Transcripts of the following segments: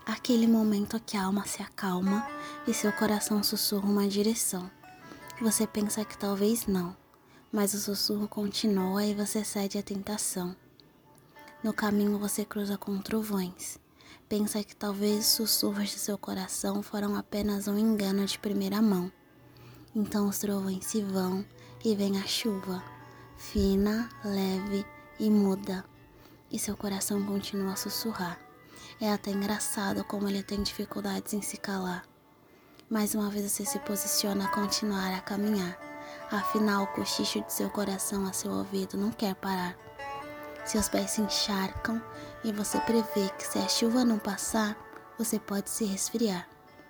Aquele momento que a alma se acalma e seu coração sussurra uma direção. Você pensa que talvez não, mas o sussurro continua e você cede à tentação. No caminho você cruza com trovões. Pensa que talvez os sussurros de seu coração foram apenas um engano de primeira mão. Então os trovões se vão e vem a chuva, fina, leve e muda. E seu coração continua a sussurrar. É até engraçado como ele tem dificuldades em se calar. Mais uma vez você se posiciona a continuar a caminhar. Afinal, o cochicho de seu coração a seu ouvido não quer parar. Seus pés se encharcam e você prevê que se a chuva não passar, você pode se resfriar.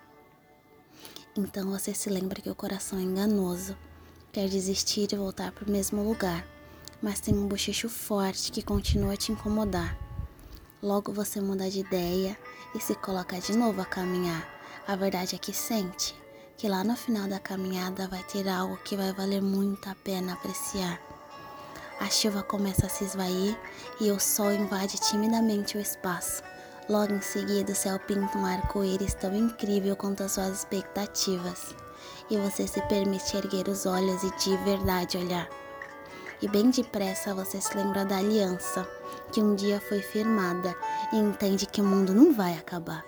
Então você se lembra que o coração é enganoso, quer desistir e voltar para o mesmo lugar, mas tem um bochicho forte que continua a te incomodar. Logo você muda de ideia e se coloca de novo a caminhar. A verdade é que sente que lá no final da caminhada vai ter algo que vai valer muito a pena apreciar. A chuva começa a se esvair e o sol invade timidamente o espaço. Logo em seguida o céu pinta um arco-íris tão incrível quanto as suas expectativas. E você se permite erguer os olhos e de verdade olhar. E bem depressa você se lembra da aliança que um dia foi firmada e entende que o mundo não vai acabar.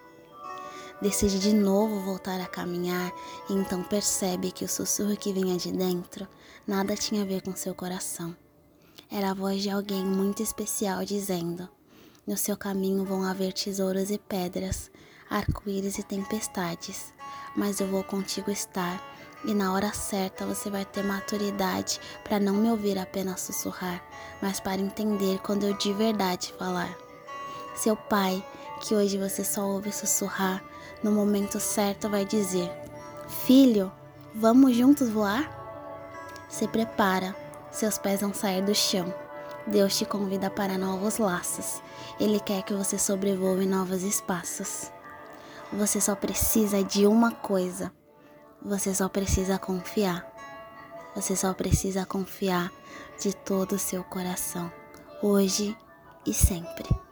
Decide de novo voltar a caminhar e então percebe que o sussurro que vinha de dentro nada tinha a ver com seu coração. Era a voz de alguém muito especial dizendo: no seu caminho vão haver tesouros e pedras, arco-íris e tempestades, mas eu vou contigo estar e na hora certa você vai ter maturidade para não me ouvir apenas sussurrar, mas para entender quando eu de verdade falar. Seu pai, que hoje você só ouve sussurrar, no momento certo vai dizer: filho, vamos juntos voar? Se prepara, seus pés vão sair do chão. Deus te convida para novos laços. Ele quer que você sobrevoe novos espaços. Você só precisa de uma coisa. Você só precisa confiar. Você só precisa confiar de todo o seu coração, hoje e sempre.